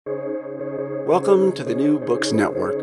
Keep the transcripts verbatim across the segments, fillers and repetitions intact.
Welcome to the New Books Network.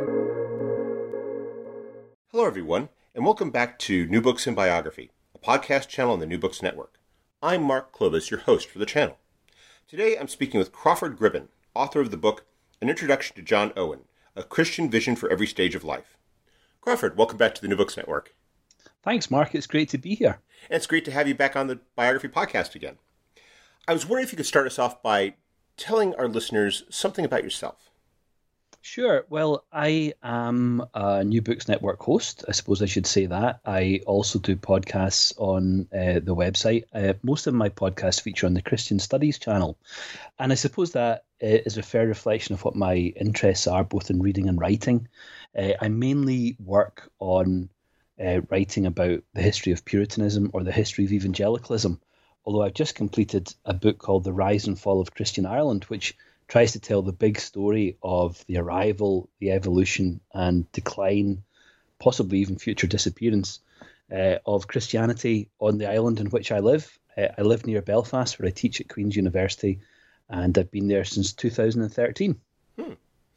Hello, everyone, and welcome back to New Books in Biography, a podcast channel on the New Books Network. I'm Mark Clovis, your host for the channel. Today, I'm speaking with Crawford Gribben, author of the book An Introduction to John Owen, A Christian Vision for Every Stage of Life. Crawford, welcome back to the New Books Network. Thanks, Mark. It's great to be here. And it's great to have you back on the Biography podcast again. I was wondering if you could start us off by telling our listeners something about yourself. Sure. Well, I am a New Books Network host. I suppose I should say that. I also do podcasts on uh, the website. Uh, most of my podcasts feature on the Christian Studies channel. And I suppose that uh, is a fair reflection of what my interests are, both in reading and writing. Uh, I mainly work on uh, writing about the history of Puritanism or the history of evangelicalism. Although I've just completed a book called The Rise and Fall of Christian Ireland, which tries to tell the big story of the arrival, the evolution and decline, possibly even future disappearance uh, of Christianity on the island in which I live. Uh, I live near Belfast, where I teach at Queen's University, and I've been there since two thousand thirteen. Hmm.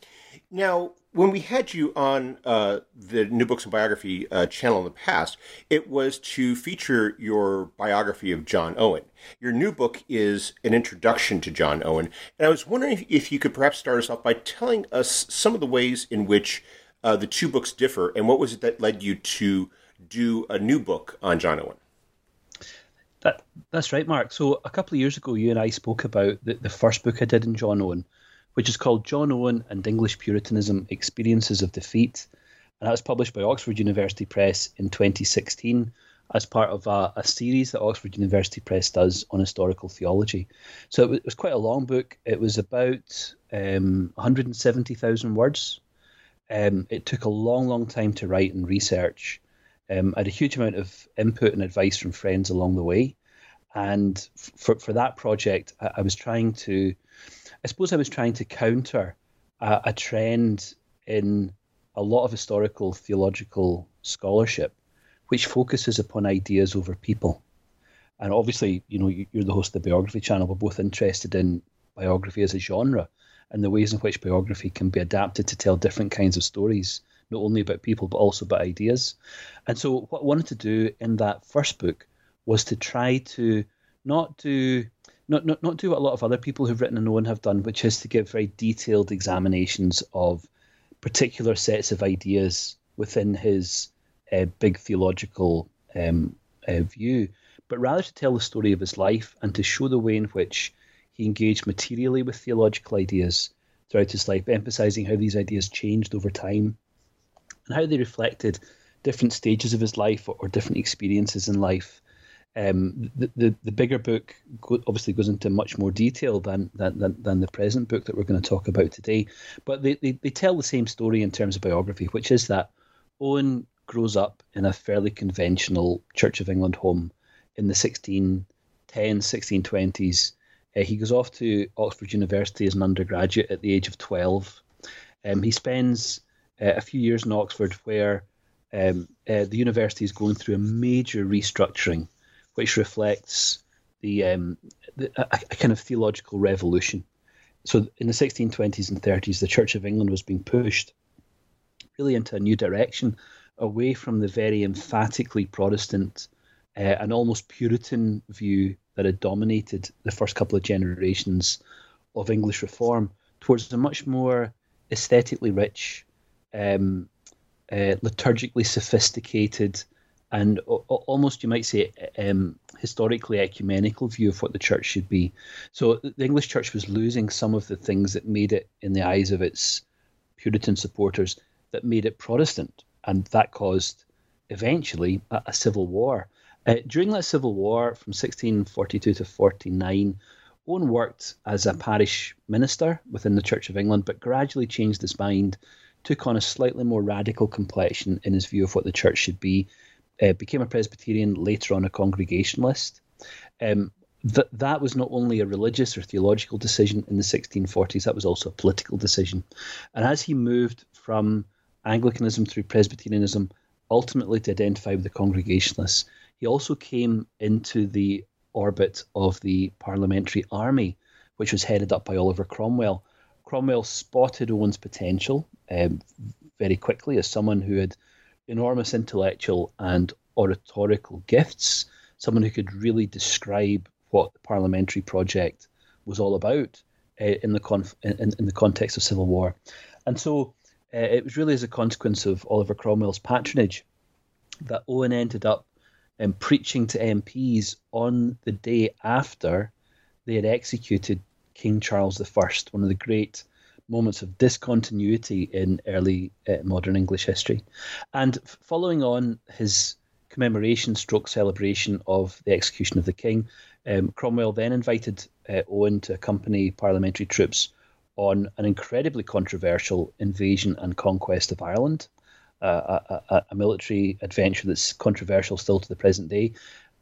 Now, when we had you on uh, the New Books and Biography uh, channel in the past, it was to feature your biography of John Owen. Your new book is An Introduction to John Owen, and I was wondering if, if you could perhaps start us off by telling us some of the ways in which uh, the two books differ, and what was it that led you to do a new book on John Owen? That, that's right, Mark. So a couple of years ago, you and I spoke about the, the first book I did on John Owen, which is called John Owen and English Puritanism, Experiences of Defeat. And that was published by Oxford University Press in twenty sixteen as part of a, a series that Oxford University Press does on historical theology. So it was, it was quite a long book. It was about um, one hundred seventy thousand words. Um, it took a long, long time to write and research. Um, I had a huge amount of input and advice from friends along the way. And for, for that project, I, I was trying to I suppose I was trying to counter a, a trend in a lot of historical theological scholarship, which focuses upon ideas over people. And obviously, you know, you're the host of the Biography channel. We're both interested in biography as a genre and the ways in which biography can be adapted to tell different kinds of stories, not only about people, but also about ideas. And so what I wanted to do in that first book was to try to not do... Not, not not do what a lot of other people who've written on Owen have done, which is to give very detailed examinations of particular sets of ideas within his uh, big theological um, uh, view, but rather to tell the story of his life and to show the way in which he engaged materially with theological ideas throughout his life, emphasizing how these ideas changed over time and how they reflected different stages of his life or, or different experiences in life. Um, the, the the bigger book go, obviously goes into much more detail than, than than than the present book that we're going to talk about today, but they, they, they tell the same story in terms of biography, which is that Owen grows up in a fairly conventional Church of England home in the sixteen tens, sixteen twenties. Uh, he goes off to Oxford University as an undergraduate at the age of twelve. Um, he spends uh, a few years in Oxford where um, uh, the university is going through a major restructuring, which reflects the, um, the a, a kind of theological revolution. So in the sixteen twenties and thirties, the Church of England was being pushed really into a new direction, away from the very emphatically Protestant uh, and almost Puritan view that had dominated the first couple of generations of English reform, towards a much more aesthetically rich, um, uh, liturgically sophisticated, and o- almost, you might say, um, historically ecumenical view of what the church should be. So the English church was losing some of the things that made it, in the eyes of its Puritan supporters, that made it Protestant. And that caused, eventually, a, a civil war. Uh, during that civil war, from sixteen forty-two to forty-nine, Owen worked as a parish minister within the Church of England, but gradually changed his mind, took on a slightly more radical complexion in his view of what the church should be, Uh, became a Presbyterian, later on a Congregationalist. Um, th- that was not only a religious or theological decision in the sixteen forties, that was also a political decision. And as he moved from Anglicanism through Presbyterianism, ultimately to identify with the Congregationalists, he also came into the orbit of the Parliamentary Army, which was headed up by Oliver Cromwell. Cromwell spotted Owen's potential um, very quickly as someone who had enormous intellectual and oratorical gifts, someone who could really describe what the parliamentary project was all about uh, in the conf- in, in the context of civil war. And so uh, it was really as a consequence of Oliver Cromwell's patronage that Owen ended up um, preaching to M Ps on the day after they had executed King Charles the First, one of the great moments of discontinuity in early uh, modern English history. And f- following on his commemoration stroke celebration of the execution of the king, um, Cromwell then invited uh, Owen to accompany parliamentary troops on an incredibly controversial invasion and conquest of Ireland, uh, a, a, a military adventure that's controversial still to the present day,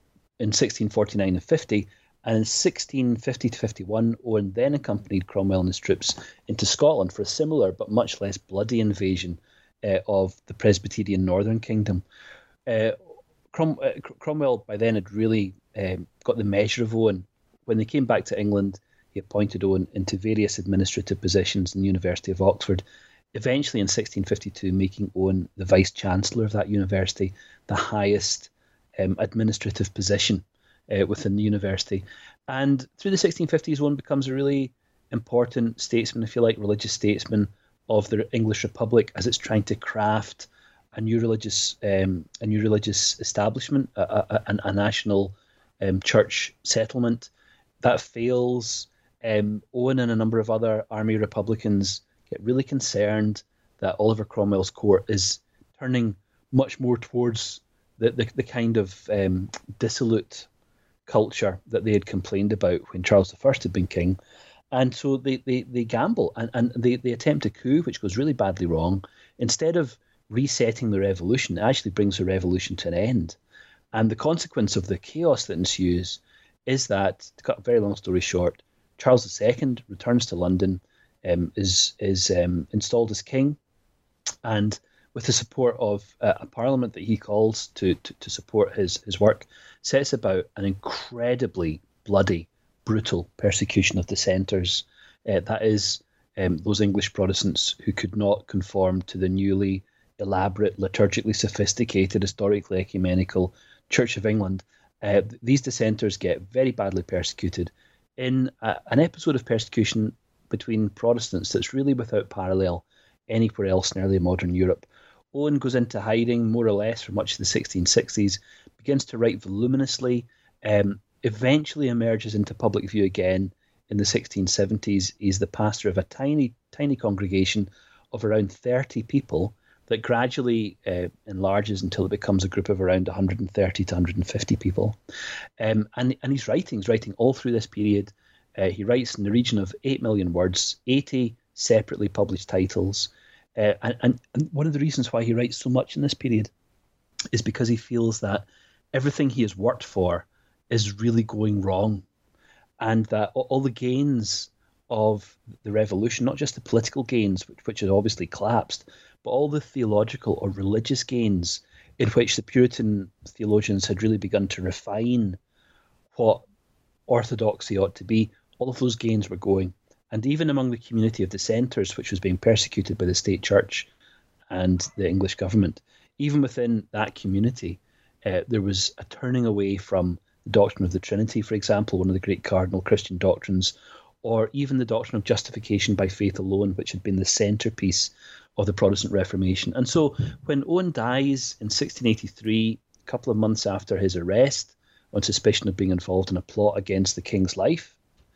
in sixteen forty-nine and fifty. And in sixteen fifty to fifty-one, Owen then accompanied Cromwell and his troops into Scotland for a similar but much less bloody invasion uh, of the Presbyterian Northern Kingdom. Uh, Crom- uh, Cromwell by then had really um, got the measure of Owen. When they came back to England, he appointed Owen into various administrative positions in the University of Oxford, eventually in sixteen fifty-two making Owen the Vice-Chancellor of that university, the highest um, administrative position uh, within the university. And through the sixteen fifties, Owen becomes a really important statesman, if you like, religious statesman of the English Republic as it's trying to craft a new religious um, a new religious establishment, a, a, a, a national um, church settlement. That fails. Um, Owen and a number of other army Republicans get really concerned that Oliver Cromwell's court is turning much more towards the, the, the kind of um, dissolute culture that they had complained about when Charles the First had been king. And so they, they, they gamble and, and they, they attempt a coup, which goes really badly wrong. Instead of resetting the revolution, it actually brings the revolution to an end. And the consequence of the chaos that ensues is that, to cut a very long story short, Charles the Second returns to London, um, is is um, installed as king, and with the support of uh, a parliament that he calls to, to, to support his, his work, sets about an incredibly bloody, brutal persecution of dissenters. Uh, that is, um, those English Protestants who could not conform to the newly elaborate, liturgically sophisticated, historically ecumenical Church of England. Uh, these dissenters get very badly persecuted in a, an episode of persecution between Protestants that's really without parallel anywhere else in early modern Europe. Owen goes into hiding, more or less, for much of the sixteen sixties, begins to write voluminously, um, eventually emerges into public view again in the sixteen seventies. He's the pastor of a tiny, tiny congregation of around thirty people that gradually uh, enlarges until it becomes a group of around one hundred thirty to one hundred fifty people. Um, and, and he's writing, he's writing all through this period. Uh, he writes in the region of eight million words, eighty separately published titles. Uh, and, and, and one of the reasons why he writes so much in this period is because he feels that everything he has worked for is really going wrong. And that all, all the gains of the revolution, not just the political gains, which, which had obviously collapsed, but all the theological or religious gains in which the Puritan theologians had really begun to refine what orthodoxy ought to be, all of those gains were going. And even among the community of dissenters, which was being persecuted by the state church and the English government, even within that community, uh, there was a turning away from the doctrine of the Trinity, for example, one of the great cardinal Christian doctrines, or even the doctrine of justification by faith alone, which had been the centerpiece of the Protestant Reformation. And so when Owen dies in sixteen eighty-three, a couple of months after his arrest, on suspicion of being involved in a plot against the king's life,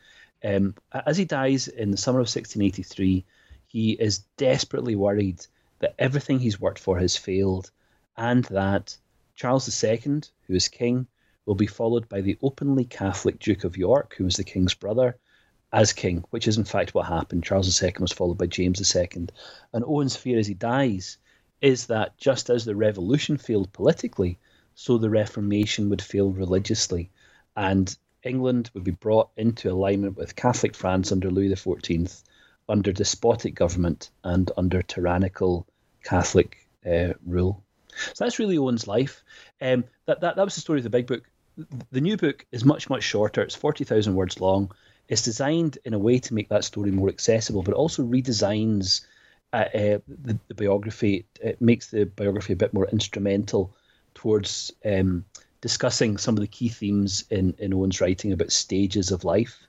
um, as he dies in the summer of sixteen eighty-three, he is desperately worried that everything he's worked for has failed, and that Charles the Second, who is king, will be followed by the openly Catholic Duke of York, who was the king's brother, as king, which is in fact what happened. Charles the Second was followed by James the Second. And Owen's fear as he dies is that just as the revolution failed politically, so the Reformation would fail religiously. And England would be brought into alignment with Catholic France under Louis the Fourteenth, under despotic government and under tyrannical Catholic uh, rule. So that's really Owen's life. Um, that, that, that was the story of the big book. The new book is much, much shorter. It's forty thousand words long. It's designed in a way to make that story more accessible, but also redesigns uh, uh, the, the biography. It makes the biography a bit more instrumental towards um, discussing some of the key themes in, in Owen's writing about stages of life.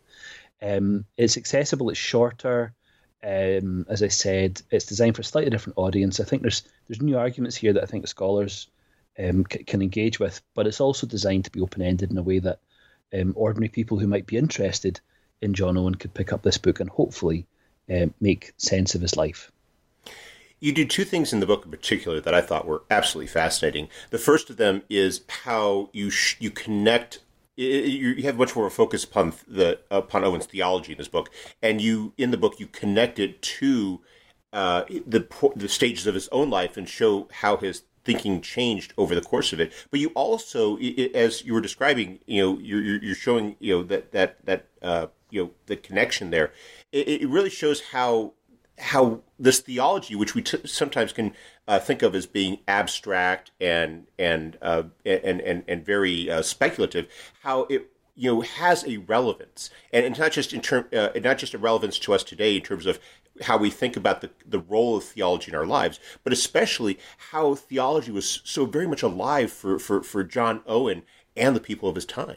Um, it's accessible, it's shorter. Um, as I said, it's designed for a slightly different audience. I think there's there's new arguments here that I think the scholars um, c- can engage with, but it's also designed to be open-ended in a way that um, ordinary people who might be interested in John Owen could pick up this book and hopefully um, make sense of his life. You do two things in the book in particular that I thought were absolutely fascinating. The first of them is how you sh- you connect. You have much more of a focus upon the upon Owen's theology in this book, and you in the book you connect it to uh, the the stages of his own life and show how his thinking changed over the course of it. But you also, as you were describing, you know, you're you're showing you know that that that uh, you know the connection there. It, it really shows how. how this theology, which we t- sometimes can uh, think of as being abstract and and uh, and, and and very uh, speculative, how it you know has a relevance, and it's not just in term, uh, not just a relevance to us today in terms of how we think about the the role of theology in our lives, but especially how theology was so very much alive for for, for John Owen and the people of his time.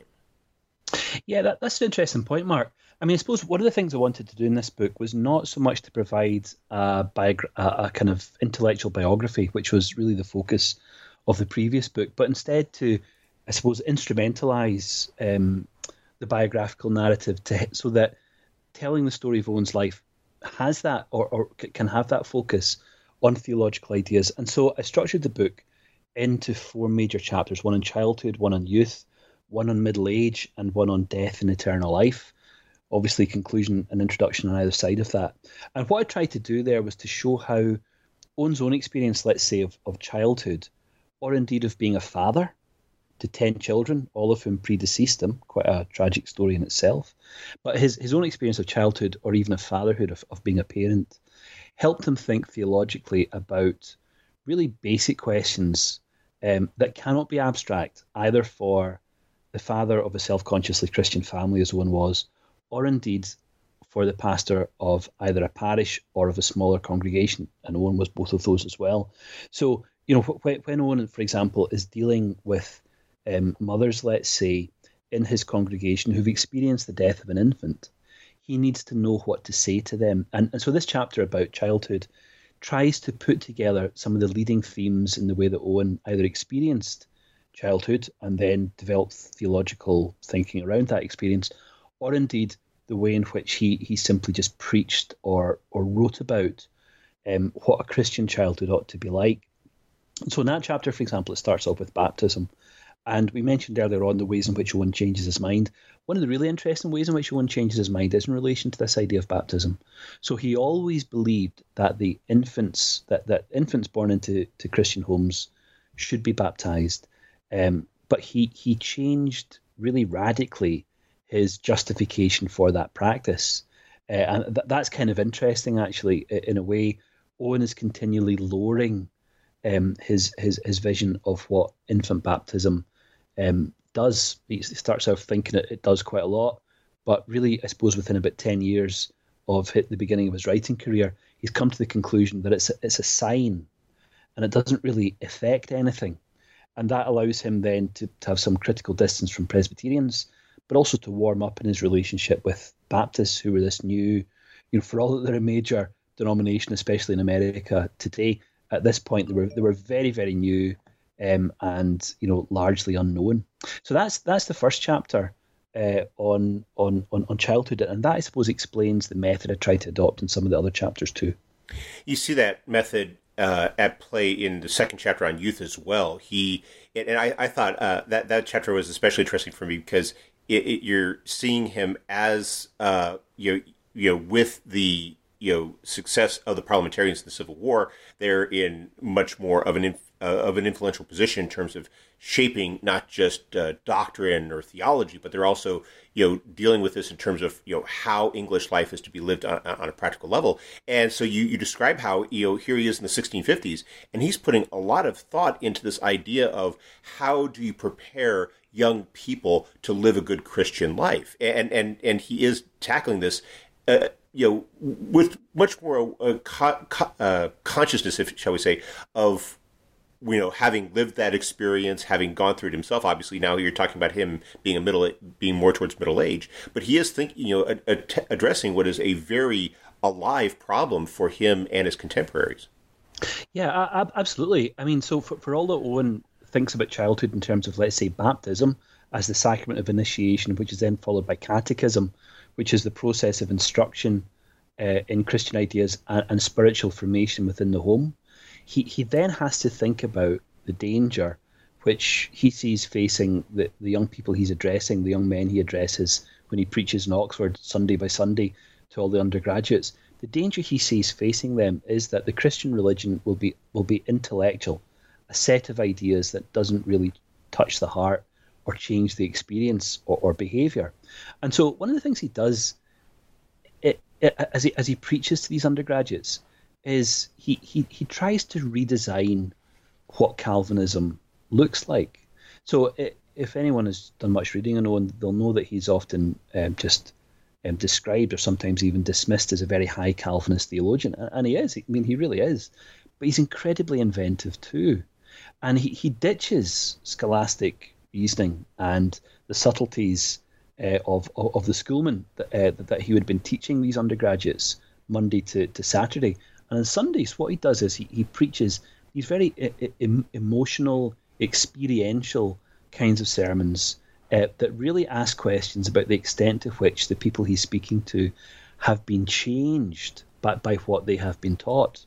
Yeah, that, that's an interesting point, Mark. I mean, I suppose one of the things I wanted to do in this book was not so much to provide a, biogra- a, a kind of intellectual biography, which was really the focus of the previous book, but instead to, I suppose, instrumentalize um, the biographical narrative to so that telling the story of Owen's life has that or, or can have that focus on theological ideas. And so I structured the book into four major chapters: one on childhood, one on youth, one on middle age, and one on death and eternal life. Obviously, conclusion and introduction on either side of that. And what I tried to do there was to show how Owen's own experience, let's say, of, of childhood, or indeed of being a father to ten children, all of whom predeceased him, quite a tragic story in itself, but his, his own experience of childhood or even of fatherhood, of, of being a parent, helped him think theologically about really basic questions um, that cannot be abstract, either for the father of a self-consciously Christian family, as Owen was, or indeed for the pastor of either a parish or of a smaller congregation. And Owen was both of those as well. So, you know, when, when Owen, for example, is dealing with um, mothers, let's say, in his congregation who've experienced the death of an infant, he needs to know what to say to them. And, and so this chapter about childhood tries to put together some of the leading themes in the way that Owen either experienced childhood and then developed theological thinking around that experience, or indeed the way in which he he simply just preached or or wrote about um, what a Christian childhood ought to be like. And so in that chapter, for example, it starts off with baptism. And we mentioned earlier on the ways in which Owen changes his mind. One of the really interesting ways in which Owen changes his mind is in relation to this idea of baptism. So he always believed that the infants, that, that infants born into to Christian homes should be baptized. Um, but he he changed really radically his justification for that practice. Uh, and th- that's kind of interesting, actually, in a way. Owen is continually lowering um, his, his his vision of what infant baptism um, does. He starts out thinking it, it does quite a lot, but really, I suppose, within about ten years of hit the beginning of his writing career, he's come to the conclusion that it's a, it's a sign, and it doesn't really affect anything. And that allows him then to, to have some critical distance from Presbyterians, but also to warm up in his relationship with Baptists, who were this new, you know, for all that they're a major denomination, especially in America today, at this point they were they were very, very new um, and, you know, largely unknown. So that's that's the first chapter uh, on, on on on childhood, and that, I suppose, explains the method I tried to adopt in some of the other chapters too. You see that method uh, at play in the second chapter on youth as well. He and I, I thought uh, that that chapter was especially interesting for me because It, it, you're seeing him as uh, you know, you know, with the you know success of the parliamentarians in the Civil War, they're in much more of an inf- uh, of an influential position in terms of shaping not just uh, doctrine or theology, but they're also you know dealing with this in terms of you know how English life is to be lived on, on a practical level. And so you you describe how you know here he is in the sixteen fifties, and he's putting a lot of thought into this idea of how do you prepare young people to live a good Christian life. And and and he is tackling this, uh, you know, with much more uh, co- co- uh, consciousness, if shall we say, of, you know, having lived that experience, having gone through it himself. Obviously, now you're talking about him being a middle, being more towards middle age, but he is thinking, you know, a, a t- addressing what is a very alive problem for him and his contemporaries. Yeah, a- a- absolutely. I mean, so for, for all that Owen thinks about childhood in terms of, let's say, baptism as the sacrament of initiation, which is then followed by catechism, which is the process of instruction uh, in Christian ideas and, and spiritual formation within the home, he, he then has to think about the danger which he sees facing the, the young people he's addressing, the young men he addresses when he preaches in Oxford Sunday by Sunday to all the undergraduates. The danger he sees facing them is that the Christian religion will be will be intellectual, a set of ideas that doesn't really touch the heart or change the experience or, or behaviour. And so one of the things he does it, it, as he as he preaches to these undergraduates is he, he, he tries to redesign what Calvinism looks like. So it, if anyone has done much reading on Owen, they'll know that he's often um, just Um, described or sometimes even dismissed as a very high Calvinist theologian, and he is. I mean, he really is. But he's incredibly inventive too, and he, he ditches scholastic reasoning and the subtleties uh, of, of of the schoolmen that uh, that he would have been teaching these undergraduates Monday to, to Saturday. And on Sundays, what he does is he, he preaches these very e- e- emotional, experiential kinds of sermons Uh, that really ask questions about the extent to which the people he's speaking to have been changed by, by what they have been taught.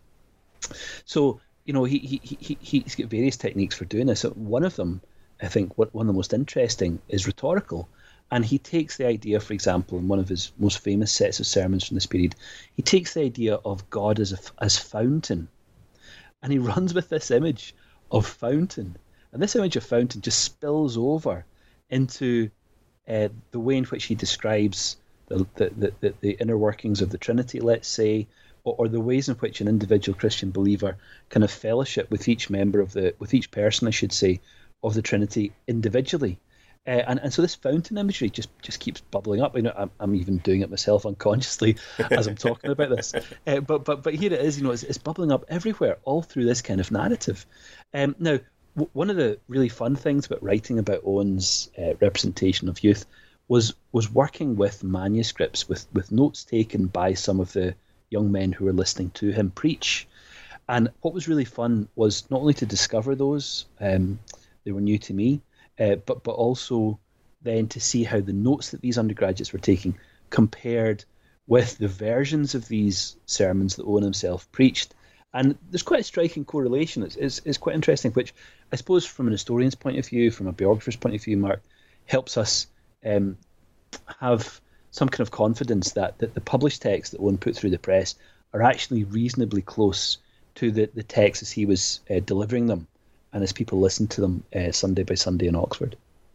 So, you know, he, he, he, he's got various techniques for doing this. One of them, I think, what, one of the most interesting is rhetorical. And he takes the idea, for example, in one of his most famous sets of sermons from this period, he takes the idea of God as a, as fountain. And he runs with this image of fountain. And this image of fountain just spills over into uh, the way in which he describes the, the, the, the inner workings of the Trinity, let's say, or, or the ways in which an individual Christian believer can have fellowship with each member of the, with each person, I should say, of the Trinity individually. Uh, and, and so this fountain imagery just, just keeps bubbling up. You know, I'm, I'm even doing it myself unconsciously as I'm talking about this. Uh, but but but here it is. You know, it's, it's bubbling up everywhere, all through this kind of narrative. Um, now. One of the really fun things about writing about Owen's uh, representation of youth was was working with manuscripts, with, with notes taken by some of the young men who were listening to him preach. And what was really fun was not only to discover those, um, they were new to me, uh, but, but also then to see how the notes that these undergraduates were taking compared with the versions of these sermons that Owen himself preached. And there's quite a striking correlation. It's, it's, it's quite interesting, which I suppose from an historian's point of view, from a biographer's point of view, Mark, helps us um, have some kind of confidence that, that the published texts that Owen put through the press are actually reasonably close to the, the texts as he was uh, delivering them and as people listened to them uh, Sunday by Sunday in Oxford.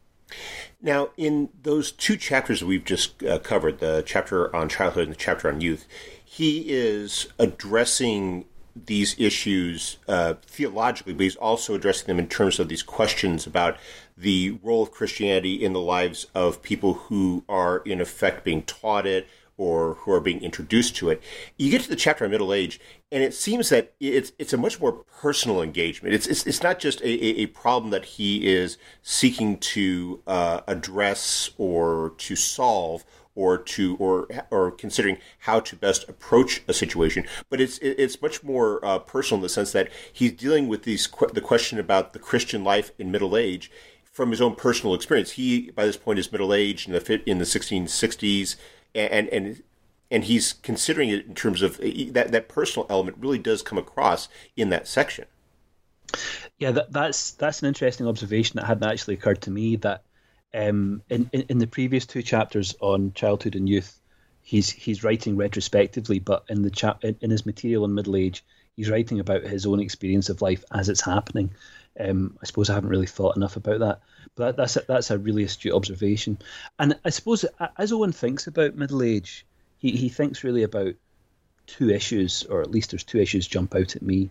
Now, in those two chapters that we've just uh, covered, the chapter on childhood and the chapter on youth, he is addressing these issues uh, theologically, but he's also addressing them in terms of these questions about the role of Christianity in the lives of people who are, in effect, being taught it or who are being introduced to it. You get to the chapter on middle age, and it seems that it's it's a much more personal engagement. It's it's, it's not just a, a, a problem that he is seeking to uh, address or to solve, or to or or considering how to best approach a situation, but it's it's much more uh, personal in the sense that he's dealing with these the question about the Christian life in middle age from his own personal experience. He by this point is middle aged in the in the sixteen sixties, and and and he's considering it in terms of that that personal element really does come across in that section. Yeah, that, that's that's an interesting observation that hadn't actually occurred to me. That Um, in, in in the previous two chapters on childhood and youth, he's he's writing retrospectively, but in the cha- in, in his material on middle age, he's writing about his own experience of life as it's happening. Um, I suppose I haven't really thought enough about that, but that, that's a, that's a really astute observation. And I suppose as Owen thinks about middle age, he he thinks really about two issues, or at least there's two issues jump out at me.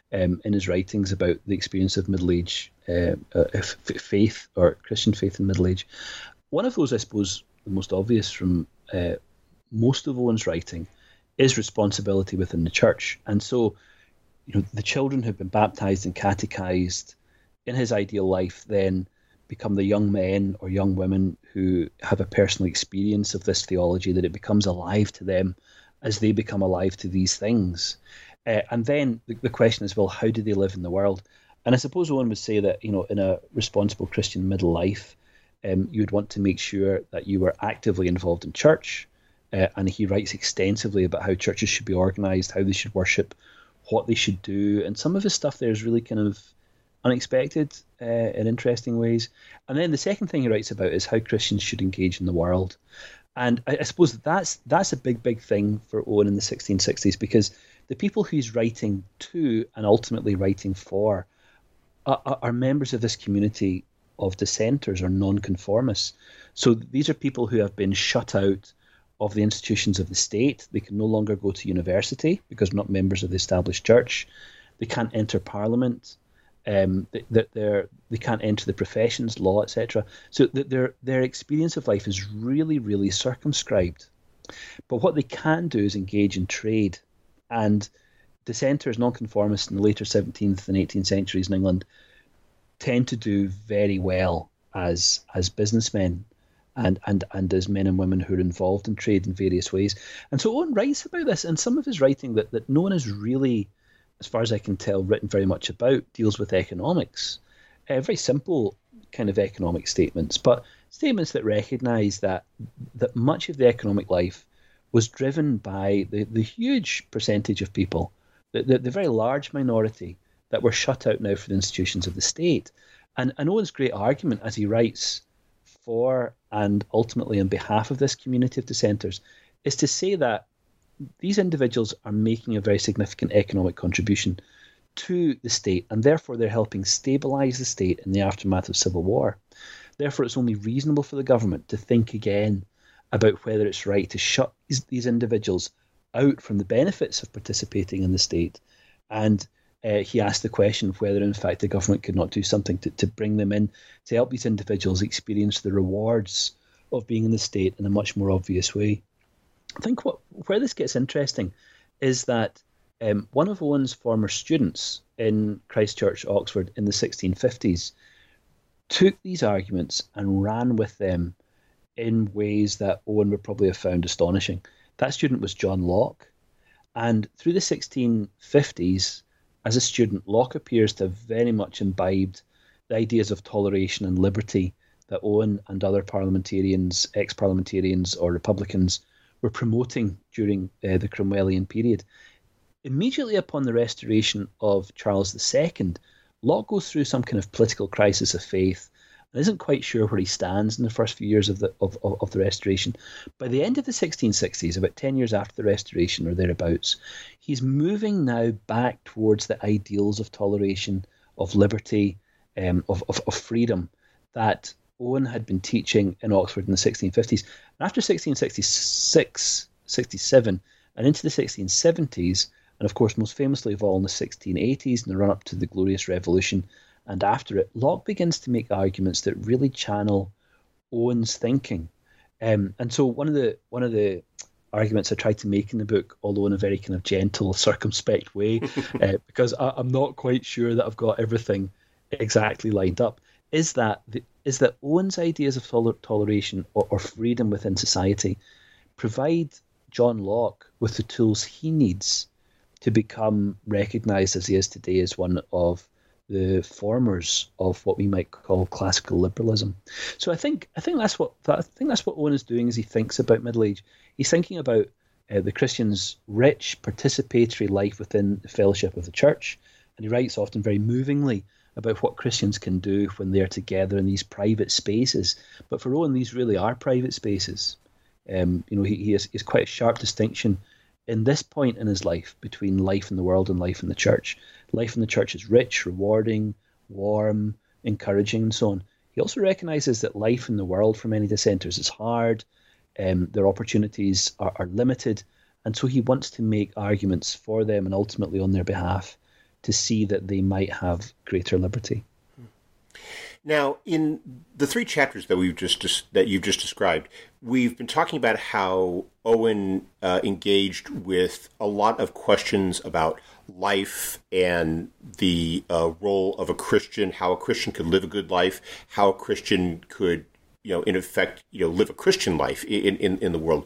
um, in his writings about the experience of middle age uh, uh, f- faith or Christian faith in middle age. One of those, I suppose, the most obvious from uh, most of Owen's writing is responsibility within the church. And so, you know, the children who've been baptized and catechized in his ideal life then become the young men or young women who have a personal experience of this theology, that it becomes alive to them as they become alive to these things. Uh, and then the, the question is, well, how do they live in the world? And I suppose Owen would say that, you know, in a responsible Christian middle life, um, you'd want to make sure that you were actively involved in church. Uh, and he writes extensively about how churches should be organized, how they should worship, what they should do. And some of his stuff there is really kind of unexpected uh, in interesting ways. And then the second thing he writes about is how Christians should engage in the world. And I, I suppose that's that's a big, big thing for Owen in the sixteen sixties, because the people who he's writing to and ultimately writing for are, are members of this community of dissenters or nonconformists. So these are people who have been shut out of the institutions of the state. They can no longer go to university because they're not members of the established church. They can't enter parliament. Um, they, they're, they can't enter the professions, law, et cetera. So their their experience of life is really, really circumscribed. But what they can do is engage in trade. And dissenters, nonconformists in the later seventeenth and eighteenth centuries in England tend to do very well as as businessmen and, and, and as men and women who are involved in trade in various ways. And so Owen writes about this, and some of his writing that, that no one has really, as far as I can tell, written very much about, deals with economics. Uh, very simple kind of economic statements, but statements that recognise that that much of the economic life was driven by the, the huge percentage of people, the, the, the very large minority that were shut out now for the institutions of the state. And, and Owen's great argument, as he writes for and ultimately on behalf of this community of dissenters, is to say that these individuals are making a very significant economic contribution to the state, and therefore they're helping stabilise the state in the aftermath of civil war. Therefore, it's only reasonable for the government to think again about whether it's right to shut these, these individuals out from the benefits of participating in the state. And uh, he asked the question of whether, in fact, the government could not do something to, to bring them in, to help these individuals experience the rewards of being in the state in a much more obvious way. I think what where this gets interesting is that um, one of Owen's former students in Christ Church, Oxford, in the sixteen fifties took these arguments and ran with them in ways that Owen would probably have found astonishing. That student was John Locke. And through the sixteen fifties, as a student, Locke appears to have very much imbibed the ideas of toleration and liberty that Owen and other parliamentarians, ex-parliamentarians or Republicans were promoting during uh, the Cromwellian period. Immediately upon the restoration of Charles the Second, Locke goes through some kind of political crisis of faith and isn't quite sure where he stands in the first few years of the of, of, of the Restoration. By the end of the sixteen sixties, about ten years after the Restoration or thereabouts, he's moving now back towards the ideals of toleration, of liberty, um, of, of, of freedom that Owen had been teaching in Oxford in the sixteen fifties. And after sixteen sixty-six, sixty-seven, and into the sixteen seventies, and of course most famously of all in the sixteen eighties, in the run-up to the Glorious Revolution, and after it, Locke begins to make arguments that really channel Owen's thinking. Um, and so one of the one of the arguments I tried to make in the book, although in a very kind of gentle, circumspect way, uh, because I, I'm not quite sure that I've got everything exactly lined up, is that the, is that Owen's ideas of toler- toleration or, or freedom within society provide John Locke with the tools he needs to become recognised as he is today as one of the formers of what we might call classical liberalism. So I think I think that's what I think that's what Owen is doing as he thinks about middle age. He's thinking about uh, the Christian's rich participatory life within the fellowship of the church, and he writes often very movingly about what Christians can do when they're together in these private spaces. But for Owen, these really are private spaces. Um, you know, he, he has, he has quite a sharp distinction in this point in his life between life in the world and life in the church. Life in the church is rich, rewarding, warm, encouraging, and so on. He also recognises that life in the world for many dissenters is hard, um, their opportunities are, are limited, and so he wants to make arguments for them and ultimately on their behalf to see that they might have greater liberty. Now, in the three chapters that we've just, just that you've just described, we've been talking about how Owen uh, engaged with a lot of questions about life and the uh, role of a Christian, how a Christian could live a good life, how a Christian could, you know, in effect, you know, live a Christian life in, in, in the world.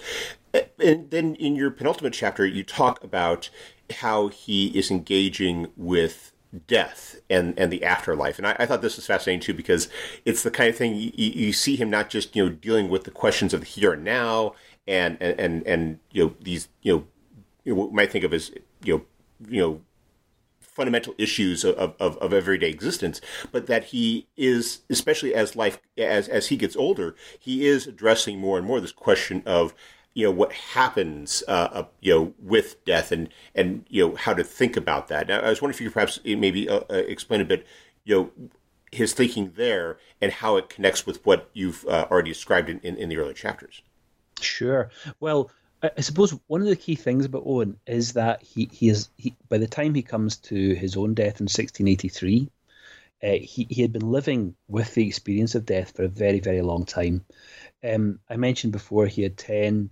And then in your penultimate chapter, you talk about how he is engaging with death and, and the afterlife. And I, I thought this was fascinating, too, because it's the kind of thing you, you see him not just, you know, dealing with the questions of the here and now and, and, and, and you know, these, you know, you know, what we might think of as, you know, you know, fundamental issues of, of, of everyday existence, but that he is, especially as life, as, as he gets older, he is addressing more and more this question of, you know, what happens, uh, uh, you know, with death and, and, you know, how to think about that. Now, I was wondering if you could perhaps maybe uh, uh, explain a bit, you know, his thinking there and how it connects with what you've uh, already described in, in, in the earlier chapters. Sure. Well, I, I suppose one of the key things about Owen is that he, he is, he, by the time he comes to his own death in sixteen eighty-three, uh, he, he had been living with the experience of death for a very, very long time. Um, I mentioned before he had ten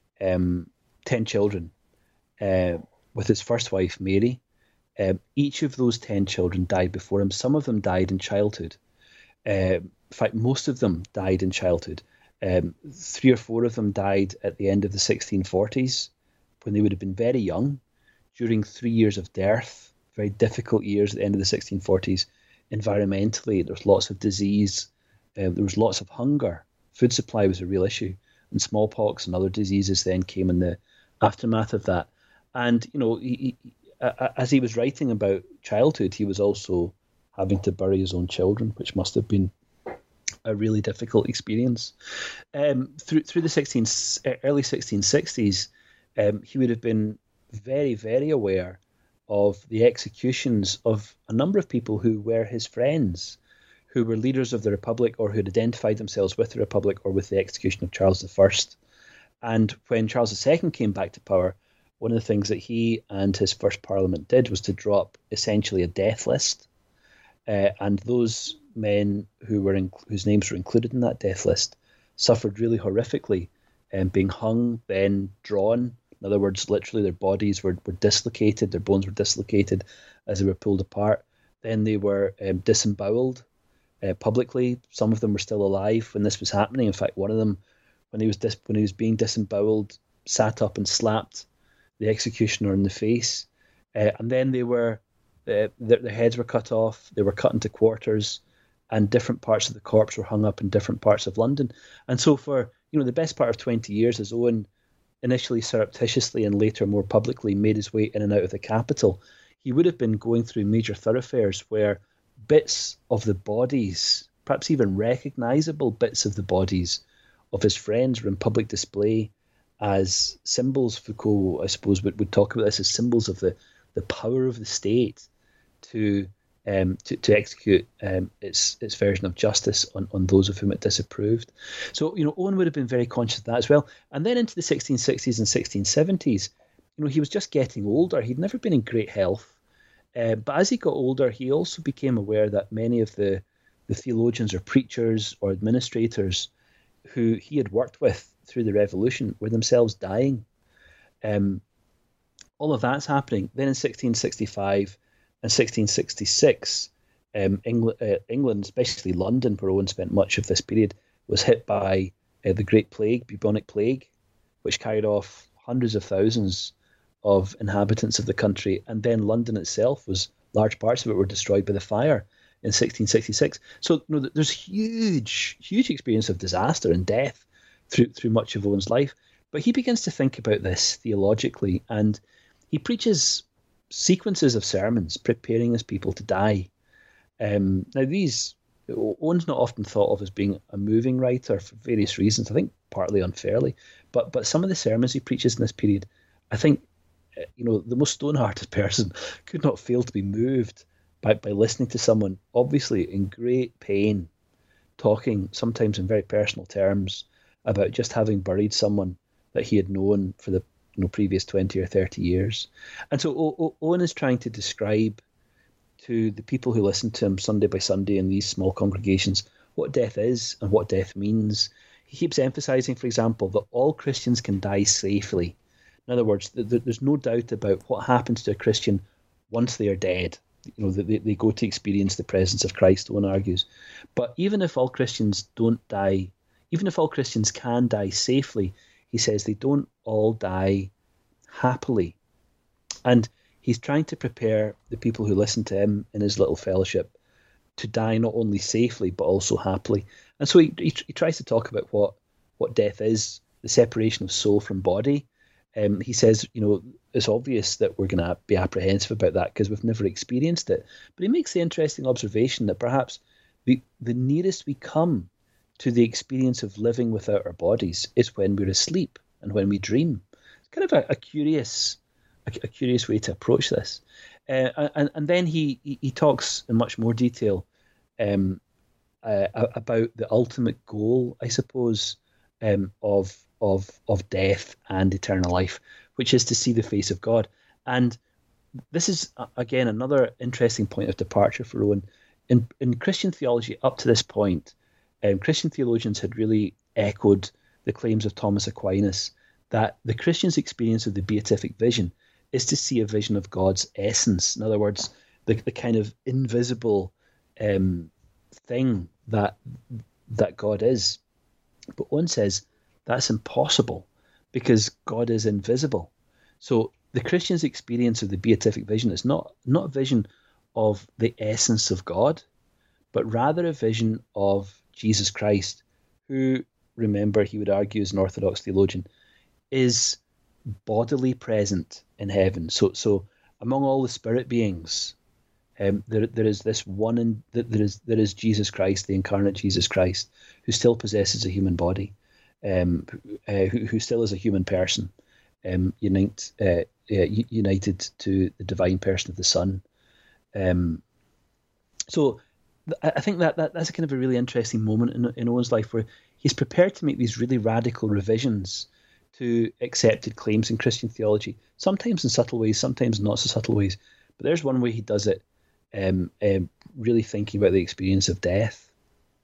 Um, ten children uh, with his first wife, Mary. Um, each of those ten children died before him. Some of them died in childhood. Uh, in fact, most of them died in childhood. Um, three or four of them died at the end of the sixteen forties, when they would have been very young, during three years of dearth, very difficult years at the end of the sixteen forties. Environmentally, there was lots of disease. Uh, there was lots of hunger. Food supply was a real issue. And smallpox and other diseases then came in the aftermath of that. And, you know, he, he, as he was writing about childhood, he was also having to bury his own children, which must have been a really difficult experience. Um, through through the sixteen, early sixteen sixties, um, he would have been very, very aware of the executions of a number of people who were his friends, who were leaders of the Republic or who had identified themselves with the Republic or with the execution of Charles the First. And when Charles the Second came back to power, one of the things that he and his first Parliament did was to draw up essentially a death list. Uh, and those men who were in, whose names were included in that death list suffered really horrifically, um, being hung, then drawn. In other words, literally their bodies were, were dislocated, their bones were dislocated as they were pulled apart. Then they were um, disemboweled Uh, publicly. Some of them were still alive when this was happening. In fact, one of them, when he was dis- when he was being disemboweled, sat up and slapped the executioner in the face. Uh, and then they were, uh, their, their heads were cut off. They were cut into quarters, and different parts of the corpse were hung up in different parts of London. And so, for you know, the best part of twenty years, as Owen initially surreptitiously and later more publicly made his way in and out of the capital, he would have been going through major thoroughfares where bits of the bodies, perhaps even recognizable bits of the bodies of his friends, were in public display as symbols. Foucault, I suppose, would, would talk about this as symbols of the, the power of the state to um, to, to execute um, its its version of justice on, on those of whom it disapproved. So, you know, Owen would have been very conscious of that as well. And then into the sixteen sixties and sixteen seventies, you know, he was just getting older. He'd never been in great health. Uh, but as he got older, he also became aware that many of the, the theologians or preachers or administrators who he had worked with through the revolution were themselves dying. Um, all of that's happening. Then in sixteen sixty-five and sixteen sixty-six, um, England, uh, England, especially London, where Owen spent much of this period, was hit by uh, the Great Plague, bubonic plague, which carried off hundreds of thousands of inhabitants of the country. And then London itself was, large parts of it were destroyed by the fire in sixteen sixty-six. So you know, there's huge, huge experience of disaster and death through through much of Owen's life. But he begins to think about this theologically, and he preaches sequences of sermons preparing his people to die. Um, now, these, Owen's not often thought of as being a moving writer for various reasons, I think partly unfairly, but but some of the sermons he preaches in this period, I think, you know, the most stone-hearted person could not fail to be moved by, by listening to someone, obviously in great pain, talking sometimes in very personal terms about just having buried someone that he had known for the you know previous twenty or thirty years. And so o- o- Owen is trying to describe to the people who listen to him Sunday by Sunday in these small congregations what death is and what death means. He keeps emphasizing, for example, that all Christians can die safely. In other words, th- th- there's no doubt about what happens to a Christian once they are dead. You know, they, they go to experience the presence of Christ, Owen argues. But even if all Christians don't die, even if all Christians can die safely, he says they don't all die happily. And he's trying to prepare the people who listen to him in his little fellowship to die not only safely, but also happily. And so he, he, he tries to talk about what, what death is, the separation of soul from body. Um, he says, you know, it's obvious that we're going to be apprehensive about that because we've never experienced it. But he makes the interesting observation that perhaps the, the nearest we come to the experience of living without our bodies is when we're asleep and when we dream. It's kind of a, a curious a, a curious way to approach this. Uh, and, and then he, he, he talks in much more detail um, uh, about the ultimate goal, I suppose, um, of of of death and eternal life, which is to see the face of God. And this is, again, another interesting point of departure for Owen. In, in Christian theology up to this point, um, Christian theologians had really echoed the claims of Thomas Aquinas that the Christian's experience of the beatific vision is to see a vision of God's essence. In other words, the, the kind of invisible um, thing that that God is. But Owen says that's impossible because God is invisible. So the Christian's experience of the beatific vision is not, not a vision of the essence of God, but rather a vision of Jesus Christ, who, remember, he would argue as an Orthodox theologian, is bodily present in heaven. So, so among all the spirit beings, um, there there is this one, in, there is there is Jesus Christ, the incarnate Jesus Christ, who still possesses a human body, um, uh, who who still is a human person, um, unite, uh, uh, united to the divine person of the Son. Um, so, I think that, that that's a kind of a really interesting moment in in Owen's life where he's prepared to make these really radical revisions to accepted claims in Christian theology, sometimes in subtle ways, sometimes not so subtle ways. But there's one way he does it, um, um, really thinking about the experience of death.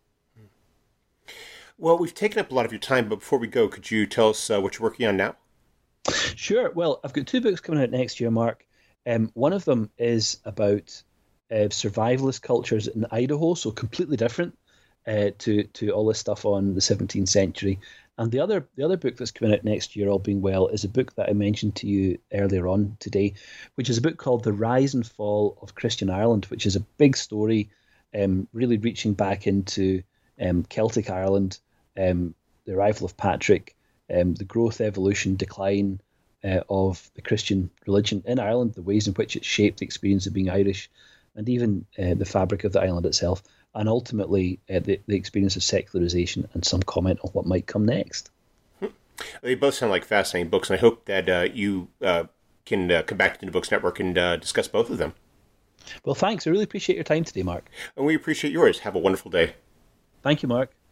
Well, we've taken up a lot of your time, but before we go, could you tell us uh, what you're working on now? Sure. Well, I've got two books coming out next year, Mark. Um, one of them is about uh, survivalist cultures in Idaho, so completely different uh, to to all this stuff on the seventeenth century. And the other the other book that's coming out next year, all being well, is a book that I mentioned to you earlier on today, which is a book called The Rise and Fall of Christian Ireland, which is a big story, um, really reaching back into um, Celtic Ireland, um, the arrival of Patrick, um, the growth, evolution, decline uh, of the Christian religion in Ireland, the ways in which it shaped the experience of being Irish, and even uh, the fabric of the island itself. And ultimately, uh, the, the experience of secularization and some comment on what might come next. They both sound like fascinating books, and I hope that uh, you uh, can uh, come back to the New Books Network and uh, discuss both of them. Well, thanks. I really appreciate your time today, Mark. And we appreciate yours. Have a wonderful day. Thank you, Mark.